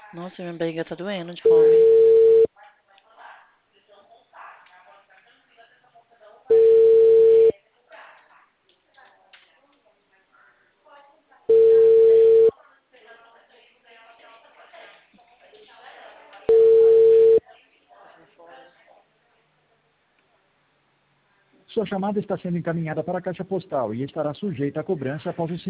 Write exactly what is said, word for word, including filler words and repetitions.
Nossa, minha barriga tá doendo de fome. Sua chamada está sendo encaminhada para a caixa postal e estará sujeita a cobrança após o sinal.